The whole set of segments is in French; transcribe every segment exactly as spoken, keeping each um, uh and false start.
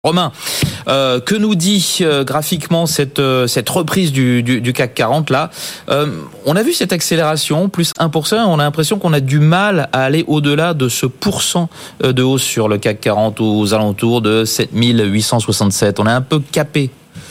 Romain, euh, que nous dit euh, graphiquement cette euh, cette reprise du, du, du C A C quarante là euh, On a vu cette accélération, plus un pour cent, on a l'impression qu'on a du mal à aller au-delà de ce pourcent de hausse sur le C A C quarante aux alentours de sept mille huit cent soixante-sept. On a un peu capé.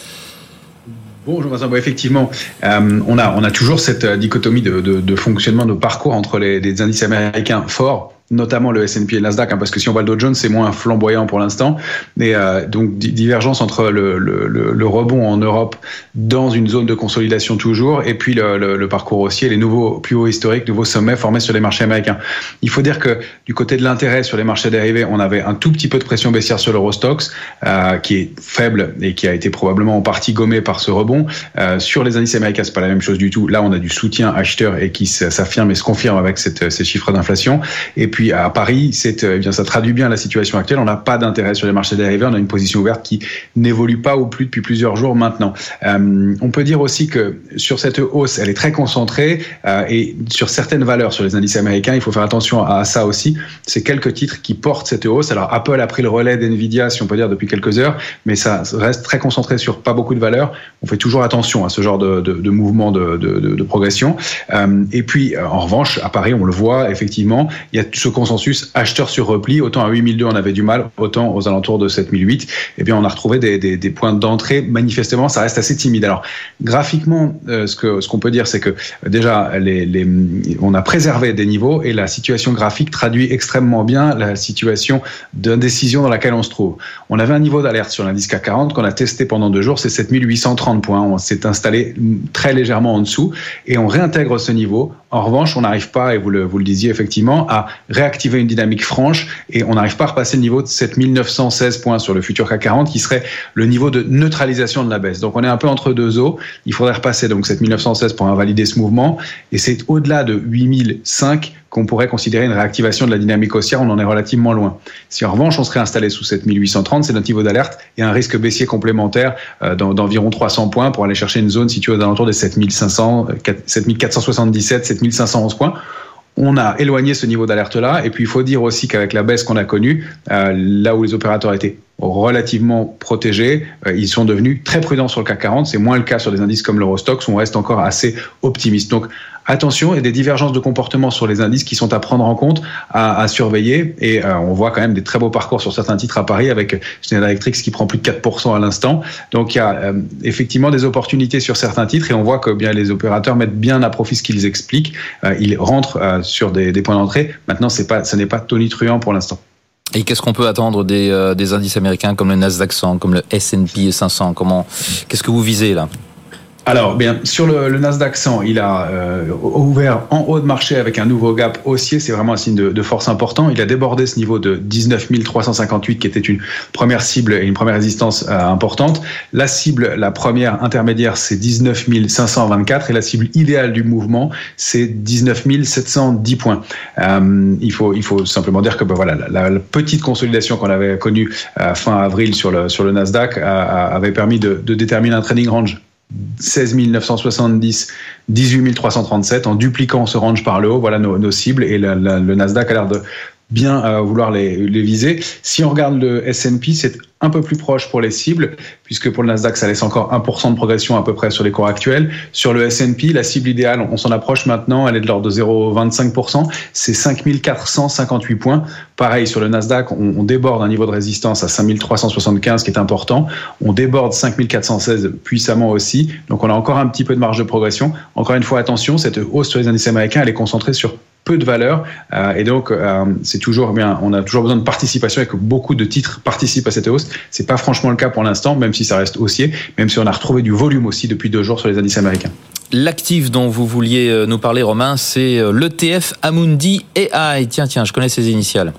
Bonjour Vincent, bon, effectivement, euh, on a on a toujours cette dichotomie de, de, de fonctionnement de parcours entre les, les indices américains forts, notamment le S and P et le Nasdaq, hein, parce que si on voit le Dow Jones, c'est moins flamboyant pour l'instant. Mais euh, donc divergence entre le, le, le, le rebond en Europe dans une zone de consolidation toujours, et puis le, le, le parcours haussier, les nouveaux plus hauts historiques, nouveaux sommets formés sur les marchés américains. Il faut dire que du côté de l'intérêt sur les marchés dérivés, on avait un tout petit peu de pression baissière sur l'Eurostoxx, euh, qui est faible et qui a été probablement en partie gommé par ce rebond. Euh, sur les indices américains, c'est pas la même chose du tout. Là, on a du soutien acheteur et qui s'affirme et se confirme avec cette, ces chiffres d'inflation. Et puis Puis à Paris, c'est, eh bien, ça traduit bien la situation actuelle. On n'a pas d'intérêt sur les marchés dérivés. On a une position ouverte qui n'évolue pas ou plus depuis plusieurs jours maintenant. Euh, on peut dire aussi que sur cette hausse, elle est très concentrée euh, et sur certaines valeurs sur les indices américains, il faut faire attention à ça aussi. C'est quelques titres qui portent cette hausse. Alors Apple a pris le relais d'Nvidia, si on peut dire, depuis quelques heures, mais ça reste très concentré sur pas beaucoup de valeurs. On fait toujours attention à ce genre de, de, de mouvement de, de, de, de progression. Euh, et puis, en revanche, à Paris, on le voit effectivement, il y a ce consensus acheteur sur repli, autant à huit mille deux on avait du mal, autant aux alentours de sept mille huit, eh bien on a retrouvé des, des, des points d'entrée. Manifestement, ça reste assez timide. Alors graphiquement, euh, ce que ce qu'on peut dire, c'est que euh, déjà les, les on a préservé des niveaux et la situation graphique traduit extrêmement bien la situation d'indécision dans laquelle on se trouve. On avait un niveau d'alerte sur l'indice C A C quarante qu'on a testé pendant deux jours, c'est sept mille huit cent trente points. On s'est installé très légèrement en dessous et on réintègre ce niveau. En revanche, on n'arrive pas, et vous le vous le disiez effectivement, à réactiver une dynamique franche et on n'arrive pas à repasser le niveau de sept mille neuf cent seize points sur le futur C A C quarante qui serait le niveau de neutralisation de la baisse. Donc on est un peu entre deux eaux. Il faudrait repasser donc sept mille neuf cent seize pour invalider ce mouvement et c'est au-delà de huit mille cinq qu'on pourrait considérer une réactivation de la dynamique haussière. On en est relativement loin. Si en revanche on serait installé sous sept mille huit cent trente, c'est notre niveau d'alerte et un risque baissier complémentaire euh, d'environ trois cents points pour aller chercher une zone située aux alentours des sept mille cinq cents, sept mille quatre cent soixante-dix-sept, sept mille cinq cent onze points. On a éloigné ce niveau d'alerte-là. Et puis, il faut dire aussi qu'avec la baisse qu'on a connue, euh, là où les opérateurs étaient relativement protégés, euh, ils sont devenus très prudents sur le C A C quarante. C'est moins le cas sur des indices comme l'Eurostoxx, où on reste encore assez optimiste. Donc, attention, il y a des divergences de comportement sur les indices qui sont à prendre en compte, à, à surveiller. Et euh, on voit quand même des très beaux parcours sur certains titres à Paris, avec Schneider Electric qui prend plus de quatre pour cent à l'instant. Donc, il y a euh, effectivement des opportunités sur certains titres. Et on voit que bien les opérateurs mettent bien à profit ce qu'ils expliquent. Euh, ils rentrent euh, sur des, des points d'entrée. Maintenant, c'est pas, ce n'est pas tonitruant pour l'instant. Et qu'est-ce qu'on peut attendre des, euh, des indices américains comme le Nasdaq cent, comme le S and P cinq cents? Comment, qu'est-ce que vous visez là? Alors, bien, sur le, le Nasdaq cent, il a euh, ouvert en haut de marché avec un nouveau gap haussier. C'est vraiment un signe de, de force important. Il a débordé ce niveau de dix-neuf mille trois cent cinquante-huit, qui était une première cible et une première résistance euh, importante. La cible, la première intermédiaire, c'est dix-neuf mille cinq cent vingt-quatre et la cible idéale du mouvement, c'est dix-neuf mille sept cent dix points. Euh, il faut, il faut simplement dire que ben, voilà, la, la petite consolidation qu'on avait connue euh, fin avril sur le, sur le Nasdaq euh, avait permis de, de déterminer un trading range seize mille neuf cent soixante-dix, dix-huit mille trois cent trente-sept, en dupliquant ce range par le haut, voilà nos, nos cibles, et la, la, le Nasdaq a l'air de bien euh, vouloir les, les viser. Si on regarde le S and P, c'est un peu plus proche pour les cibles, puisque pour le Nasdaq, ça laisse encore un pour cent de progression à peu près sur les cours actuels. Sur le S and P, la cible idéale, on s'en approche maintenant, elle est de l'ordre de zéro virgule vingt-cinq pour cent, c'est cinq mille quatre cent cinquante-huit points. Pareil, sur le Nasdaq, on, on déborde un niveau de résistance à cinq mille trois cent soixante-quinze qui est important. On déborde cinq mille quatre cent seize puissamment aussi. Donc on a encore un petit peu de marge de progression. Encore une fois, attention, cette hausse sur les indices américains, elle est concentrée sur peu de valeur euh, et donc euh, c'est toujours bien, on a toujours besoin de participation et que beaucoup de titres participent à cette hausse. C'est pas franchement le cas pour l'instant, même si ça reste haussier, même si on a retrouvé du volume aussi depuis deux jours sur les indices américains. L'actif dont vous vouliez nous parler, Romain, c'est l'E T F Amundi A I. Tiens, tiens, je connais ses initiales.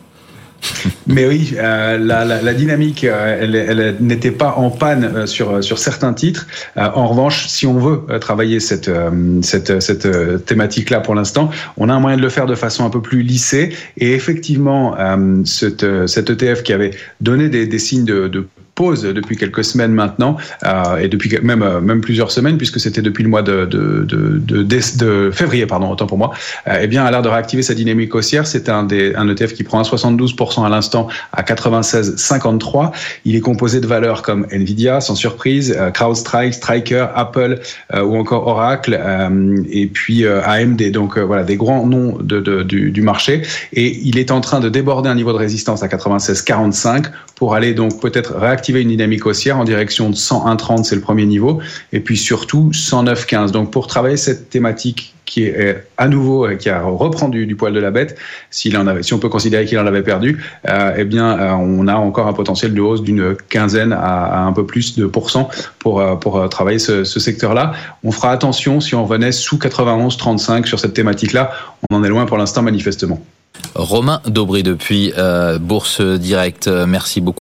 Mais oui, euh, la, la, la dynamique, euh, elle, elle n'était pas en panne euh, sur sur certains titres. Euh, en revanche, si on veut euh, travailler cette euh, cette cette euh, thématique-là pour l'instant, on a un moyen de le faire de façon un peu plus lissée. Et effectivement, euh, cette cette E T F qui avait donné des, des signes de, de pause depuis quelques semaines maintenant, euh, et depuis même euh, même plusieurs semaines, puisque c'était depuis le mois de de de, de, de, de février, pardon, autant pour moi. Euh, eh bien, a l'air de réactiver sa dynamique haussière. C'est un des un E T F qui prend un virgule soixante-douze pour cent à l'instant à quatre-vingt-seize virgule cinquante-trois. Il est composé de valeurs comme Nvidia, sans surprise, euh, CrowdStrike, Stryker, Apple euh, ou encore Oracle, euh, et puis euh, A M D. Donc euh, voilà, des grands noms de, de du, du marché. Et il est en train de déborder un niveau de résistance à quatre-vingt-seize virgule quarante-cinq pour aller donc peut-être réactiver une dynamique haussière en direction de cent un virgule trente, c'est le premier niveau, et puis surtout cent neuf virgule quinze. Donc pour travailler cette thématique qui est à nouveau, qui a reprend du, du poil de la bête, s'il en avait, si on peut considérer qu'il en avait perdu, euh, eh bien euh, on a encore un potentiel de hausse d'une quinzaine à, à un peu plus de pourcents pour pour travailler ce, ce secteur-là. On fera attention si on revenait sous quatre-vingt-onze virgule trente-cinq sur cette thématique-là. On en est loin pour l'instant manifestement. Romain Daubry depuis euh, Bourse Direct. Merci beaucoup.